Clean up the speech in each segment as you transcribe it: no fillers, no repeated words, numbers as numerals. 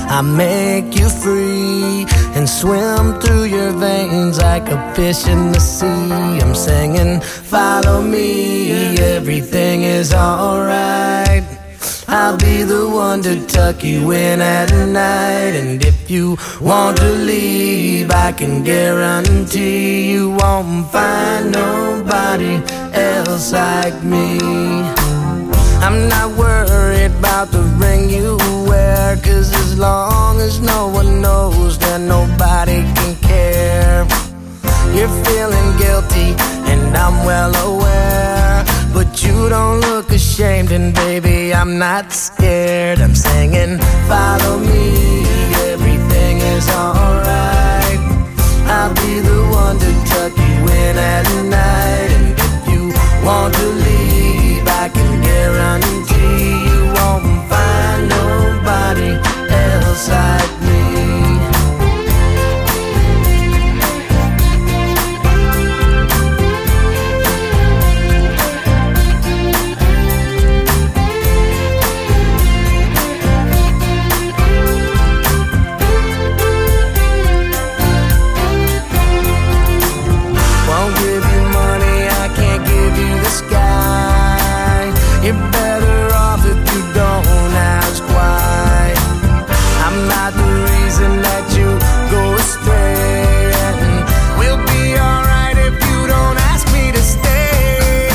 I make you free and swim through your veins like a fish in the sea. I'm singing, follow me, everything is alright. I'll be the one to tuck you in at night. And if you want to leave, I can guarantee you won't find nobody else like me. I'm not worried about the ring you wear, 'cause as long as no one knows, then nobody can care. You're feeling guilty and I'm well aware, but you don't look ashamed, and baby, I'm not scared. I'm singing, follow me, everything is alright. I'll be the one to tuck you in at night. And if you want to leave, I can guarantee you won't find nobody else like me. You're better off if you don't ask why. I'm not the reason that you go astray, and we'll be alright if you don't ask me to stay.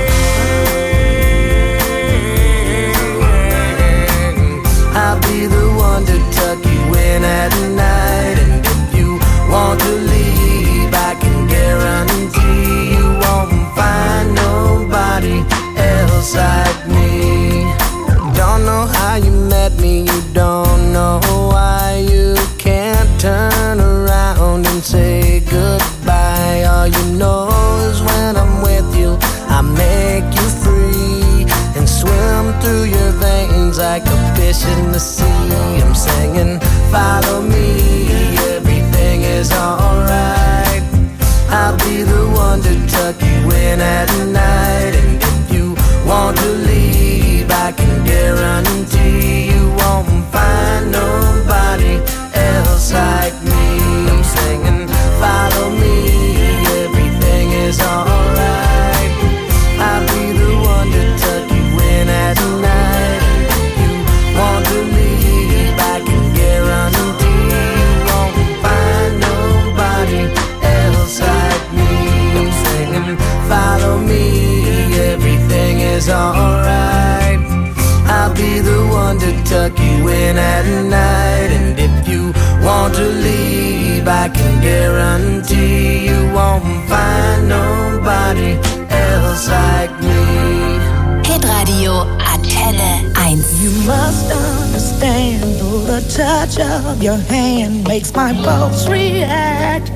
I'll be the one to tuck you in at night. And if you want to leave, I can guarantee you won't find nobody else like me. Don't know how you met me, you don't know why. You can't turn around and say goodbye. All you know is when I'm with you, I make you free and swim through your veins like a fish in the sea. I'm singing, follow me, everything is alright. I'll be the one to tuck you in at night. And if you want to leave, I can guarantee you won't find nobody else like me. I'm singing, follow me, everything is alright. I'll be the one to tuck you in at night. And if you want to leave, I can guarantee you won't find nobody else like me. I'm singing, follow me, everything is alright. I'll be the one to tuck you in at night. And if you want to leave, I can guarantee you won't find nobody else like me. Hitradio Antenne 1. You must understand, though the touch of your hand makes my pulse react,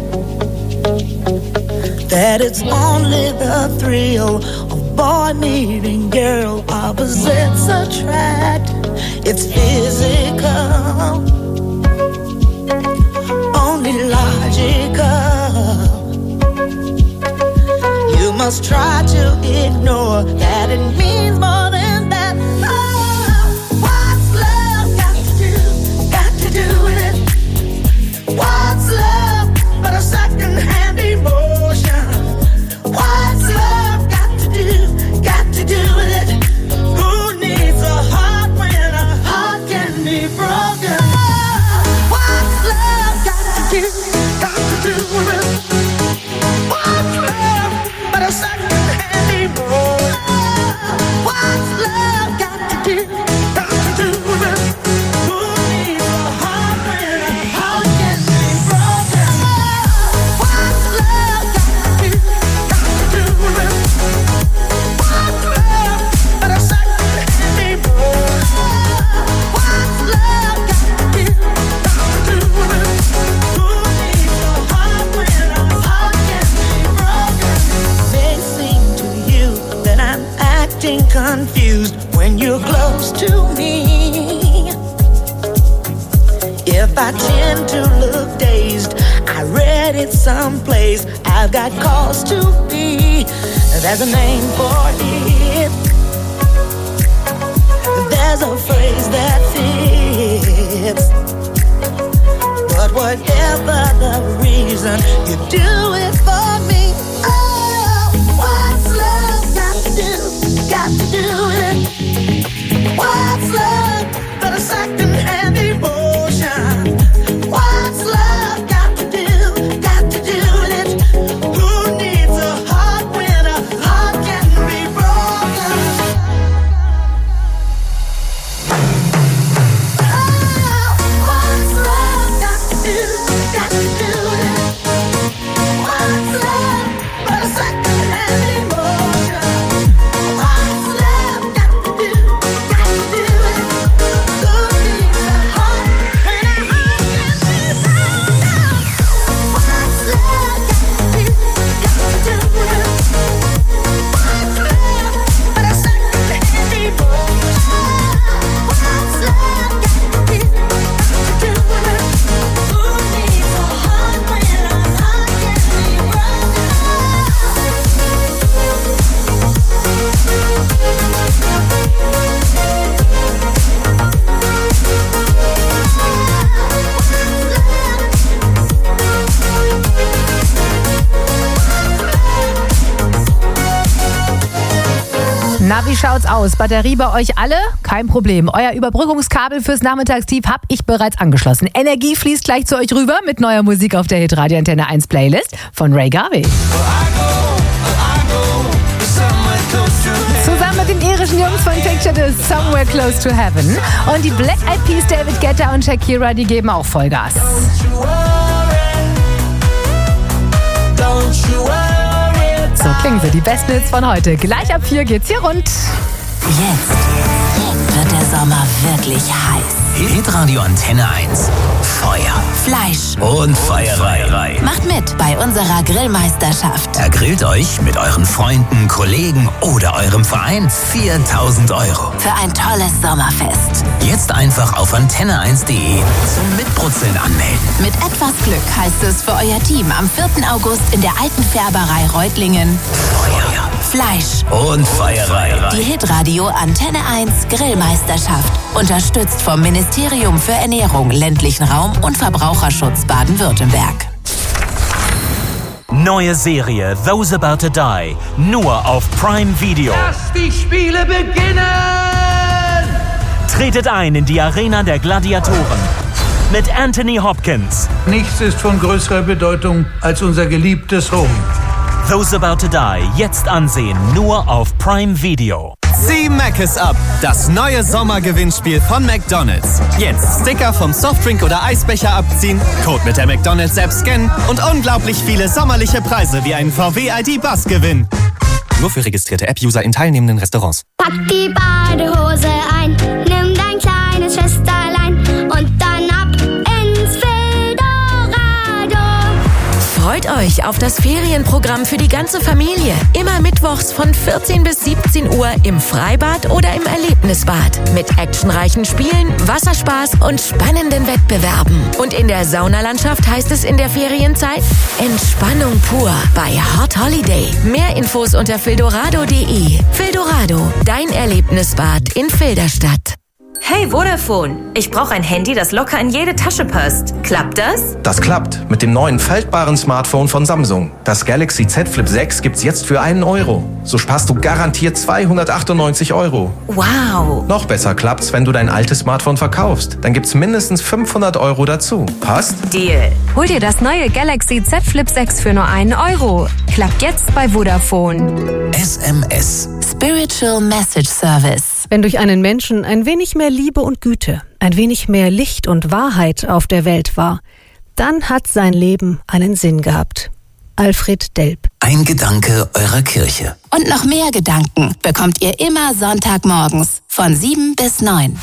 that it's only the thrill of boy meeting girl, opposites attract. It's physical, only logical. You must try to ignore that it means more than that. Oh, what's love got to do with it? What's love but a second-hand emotion? What's love got to do with it? Who needs a heart when a heart can be broken? What's love got to do with it? What's love but a second-hand emotion? What's love got to do with it? Who needs a heart when a heart can be broken? What's love got to do with it? What's love but a second-hand emotion? What's love got to do with it? Who needs a heart when a heart can be broken? May seem to you that I'm acting confused when you're close to me. If I tend to look dazed, I read it someplace. I've got cause to be. There's a name for it. There's a phrase that fits. you do it for me. Oh, what's love got to do? Got to do it. What's love but a second-hand emotion? What's love got to do? Got to do it. Who needs a heart when a heart can be broken? Oh, what's love got to do? Got to do it. What's love but a second-hand emotion? What's love got to do? Got to do it. Who needs a heart when a heart can be broken? What's love got to do? Got to do it. What's love but a second-hand emotion? What's love got to do? Got to do it. Who needs a heart when a heart can be broken? Na, wie schaut's aus? Batterie bei euch alle? Kein Problem. Euer Überbrückungskabel fürs Nachmittagstief hab ich bereits angeschlossen. Energie fließt gleich zu euch rüber mit neuer Musik auf der Hitradio Antenne 1 Playlist von Ray Garvey. Zusammen mit den irischen Jungs von Picture This, Somewhere Close to Heaven. Und die Black Eyed Peas, David Guetta und Shakira, die geben auch Vollgas. So klingen sie, die besten Hits von heute. Gleich ab 4 geht's hier rund. Jetzt wird der Sommer wirklich heiß. Hitradio Antenne 1. Feuer, Fleisch. und Feierei. Macht mit bei unserer Grillmeisterschaft. Ergrillt euch mit euren Freunden, Kollegen oder eurem Verein 4.000 €. Für ein tolles Sommerfest. Jetzt einfach auf antenne1.de zum Mitbrutzeln anmelden. Mit etwas Glück heißt es für euer Team am 4. August in der alten Färberei Reutlingen Feuer, Fleisch. und Feierei. Die Hitradio Antenne 1 Grillmeisterschaft. Unterstützt vom Ministerium für Ernährung, ländlichen Raum und Verbraucherschutz Baden-Württemberg. Neue Serie Those About to Die, nur auf Prime Video. Lass die Spiele beginnen! Tretet ein in die Arena der Gladiatoren mit Anthony Hopkins. Nichts ist von größerer Bedeutung als unser geliebtes Home. Those About to Die, jetzt ansehen, nur auf Prime Video. Zieh Mc's ab, das neue Sommergewinnspiel von McDonald's. Jetzt Sticker vom Softdrink oder Eisbecher abziehen, Code mit der McDonald's-App scannen und unglaublich viele sommerliche Preise wie einen VW-ID-Bus gewinnen. Nur für registrierte App-User in teilnehmenden Restaurants. Pack die Badehose ein, nimm dein kleines Schwesterlein und dann ab ins Fildorado. Freut euch auf das Ferienprogramm für die ganze Familie. Immer mittwochs von 14 bis 17 Uhr im Freibad oder im Erlebnisbad. Mit actionreichen Spielen, Wasserspaß und spannenden Wettbewerben. Und in der Saunalandschaft heißt es in der Ferienzeit Entspannung pur bei Hot Holiday. Mehr Infos unter fildorado.de. Fildorado, dein Erlebnisbad in Filderstadt. Hey Vodafone, ich brauche ein Handy, das locker in jede Tasche passt. Klappt das? Das klappt mit dem neuen faltbaren Smartphone von Samsung. Das Galaxy Z Flip 6 gibt's jetzt für €1. So sparst du garantiert 298 €. Wow. Noch besser klappt's, wenn du dein altes Smartphone verkaufst. Dann gibt's mindestens 500 € dazu. Passt? Deal. Hol dir das neue Galaxy Z Flip 6 für nur €1. Klappt jetzt bei Vodafone. SMS. Spiritual Message Service. Wenn durch einen Menschen ein wenig mehr Liebe und Güte, ein wenig mehr Licht und Wahrheit auf der Welt war, dann hat sein Leben einen Sinn gehabt. Alfred Delp. Ein Gedanke eurer Kirche. Und noch mehr Gedanken bekommt ihr immer Sonntagmorgens von 7 bis 9.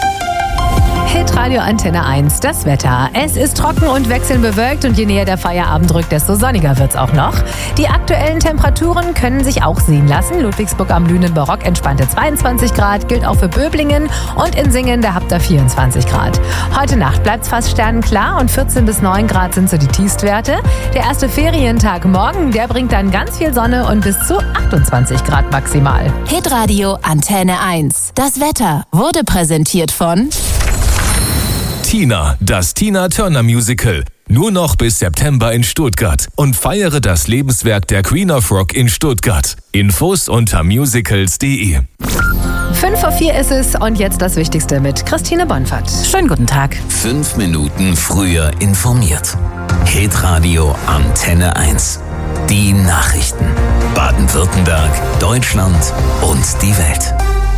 Hitradio Antenne 1, das Wetter. Es ist trocken und wechselnd bewölkt und je näher der Feierabend rückt, desto sonniger wird's auch noch. Die aktuellen Temperaturen können sich auch sehen lassen. Ludwigsburg am Lünen-Barock entspannte 22 Grad, gilt auch für Böblingen und in Singen, da habt ihr 24 Grad. Heute Nacht bleibt's fast sternenklar und 14 bis 9 Grad sind so die Tiefstwerte. Der erste Ferientag morgen, der bringt dann ganz viel Sonne und bis zu 28 Grad maximal. Hitradio Antenne 1. Das Wetter wurde präsentiert von Tina, das Tina Turner Musical. Nur noch bis September in Stuttgart und feiere das Lebenswerk der Queen of Rock in Stuttgart. Infos unter musicals.de. 5:04 ist es und jetzt das Wichtigste mit Christine Bonfert. Schönen guten Tag. 5 Minuten früher informiert. Hitradio Antenne 1. Die Nachrichten. Baden-Württemberg, Deutschland und die Welt.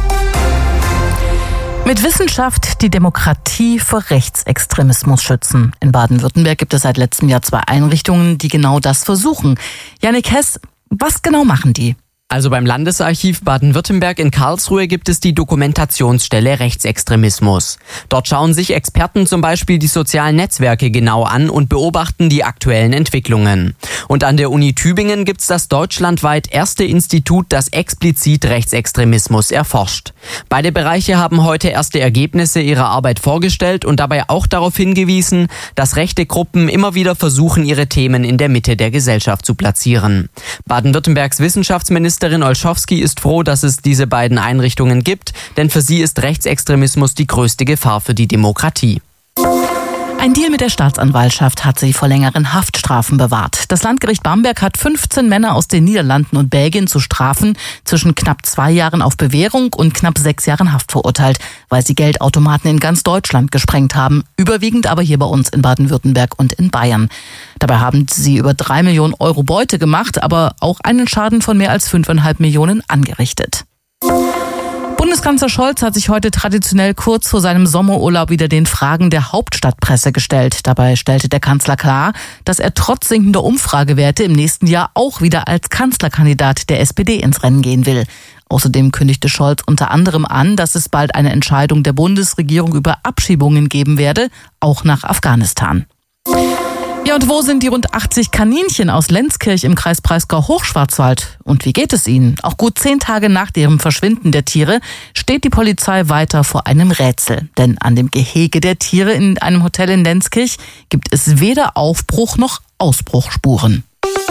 Mit Wissenschaft die Demokratie vor Rechtsextremismus schützen. In Baden-Württemberg gibt es seit letztem Jahr 2 Einrichtungen, die genau das versuchen. Jannik Hess, was genau machen die? Also beim Landesarchiv Baden-Württemberg in Karlsruhe gibt es die Dokumentationsstelle Rechtsextremismus. Dort schauen sich Experten zum Beispiel die sozialen Netzwerke genau an und beobachten die aktuellen Entwicklungen. Und an der Uni Tübingen gibt es das deutschlandweit erste Institut, das explizit Rechtsextremismus erforscht. Beide Bereiche haben heute erste Ergebnisse ihrer Arbeit vorgestellt und dabei auch darauf hingewiesen, dass rechte Gruppen immer wieder versuchen, ihre Themen in der Mitte der Gesellschaft zu platzieren. Baden-Württembergs Wissenschaftsministerin Olschowski ist froh, dass es diese beiden Einrichtungen gibt, denn für sie ist Rechtsextremismus die größte Gefahr für die Demokratie. Ein Deal mit der Staatsanwaltschaft hat sie vor längeren Haftstrafen bewahrt. Das Landgericht Bamberg hat 15 Männer aus den Niederlanden und Belgien zu Strafen zwischen knapp 2 Jahren auf Bewährung und knapp 6 Jahren Haft verurteilt, weil sie Geldautomaten in ganz Deutschland gesprengt haben, überwiegend aber hier bei uns in Baden-Württemberg und in Bayern. Dabei haben sie über 3 Millionen Euro Beute gemacht, aber auch einen Schaden von mehr als 5,5 Millionen angerichtet. Bundeskanzler Scholz hat sich heute traditionell kurz vor seinem Sommerurlaub wieder den Fragen der Hauptstadtpresse gestellt. Dabei stellte der Kanzler klar, dass er trotz sinkender Umfragewerte im nächsten Jahr auch wieder als Kanzlerkandidat der SPD ins Rennen gehen will. Außerdem kündigte Scholz unter anderem an, dass es bald eine Entscheidung der Bundesregierung über Abschiebungen geben werde, auch nach Afghanistan. Ja, und wo sind die rund 80 Kaninchen aus Lenzkirch im Kreis Breisgau-Hochschwarzwald? Und wie geht es ihnen? Auch gut 10 Tage nach dem Verschwinden der Tiere steht die Polizei weiter vor einem Rätsel. Denn an dem Gehege der Tiere in einem Hotel in Lenzkirch gibt es weder Aufbruch noch Ausbruchsspuren.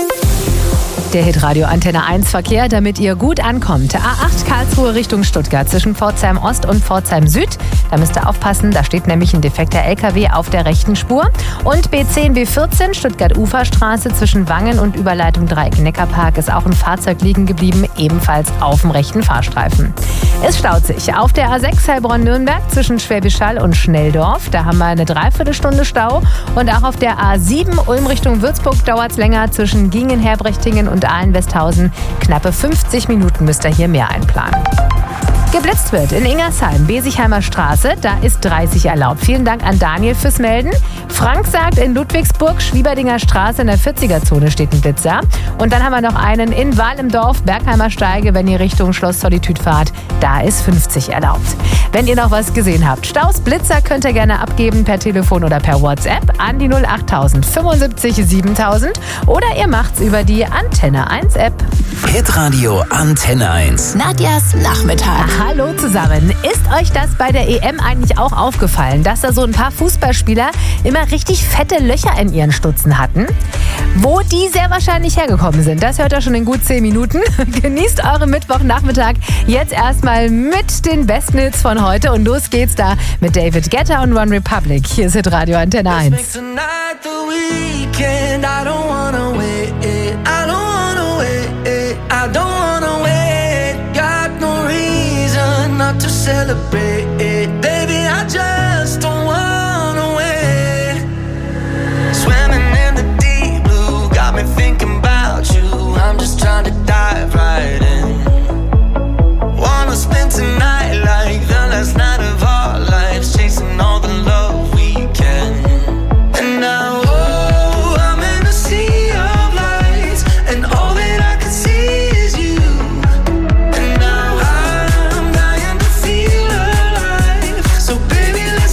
Der Hitradio Antenne 1 Verkehr, damit ihr gut ankommt. A8 Karlsruhe Richtung Stuttgart zwischen Pforzheim Ost und Pforzheim Süd. Da müsst ihr aufpassen, da steht nämlich ein defekter LKW auf der rechten Spur. Und B10, B14 Stuttgart-Uferstraße zwischen Wangen und Überleitung Dreieck-Neckarpark ist auch ein Fahrzeug liegen geblieben, ebenfalls auf dem rechten Fahrstreifen. Es staut sich auf der A6 Heilbronn-Nürnberg zwischen Schwäbisch Hall und Schnelldorf. Da haben wir eine Dreiviertelstunde Stau. Und auch auf der A7 Ulm Richtung Würzburg dauert es länger zwischen Gingen, Herbrechtingen und Ahlen-Westhausen. Knappe 50 Minuten müsst ihr hier mehr einplanen. Geblitzt wird in Ingersheim, Besigheimer Straße, da ist 30 erlaubt. Vielen Dank an Daniel fürs Melden. Frank sagt, in Ludwigsburg, Schwieberdinger Straße in der 40er-Zone steht ein Blitzer. Und dann haben wir noch einen in Wahl im Dorf, Bergheimer Steige, wenn ihr Richtung Schloss Solitude fahrt, da ist 50 erlaubt. Wenn ihr noch was gesehen habt, Staus, Blitzer könnt ihr gerne abgeben per Telefon oder per WhatsApp an die 08000 75 7000 oder ihr macht's über die Antenne 1 App. Hitradio Antenne 1. Nadjas Nachmittag. Hallo zusammen. Ist euch das bei der EM eigentlich auch aufgefallen, dass da so ein paar Fußballspieler immer richtig fette Löcher in ihren Stutzen hatten? Wo die sehr wahrscheinlich hergekommen sind, das hört ihr schon in gut 10 Minuten. Genießt euren Mittwochnachmittag jetzt erstmal mit den besten Hits von heute und los geht's da mit David Guetta und One Republic. Hier ist Hitradio Antenne 1. To celebrate it, baby, I just don't wanna wait. Swimming in the deep blue, got me thinking about you. I'm just trying to dive right in. Wanna spend tonight like the last night of our lives, chasing all the love we can. And now, oh, I'm in a sea of lights, and all that I can see is you. And now I'm dying to feel alive, so baby, let's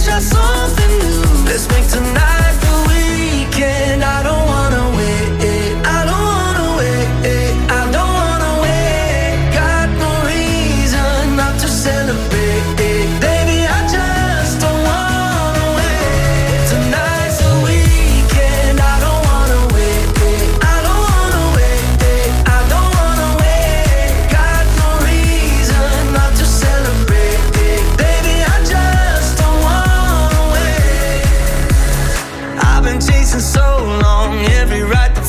been chasing so long, every right that's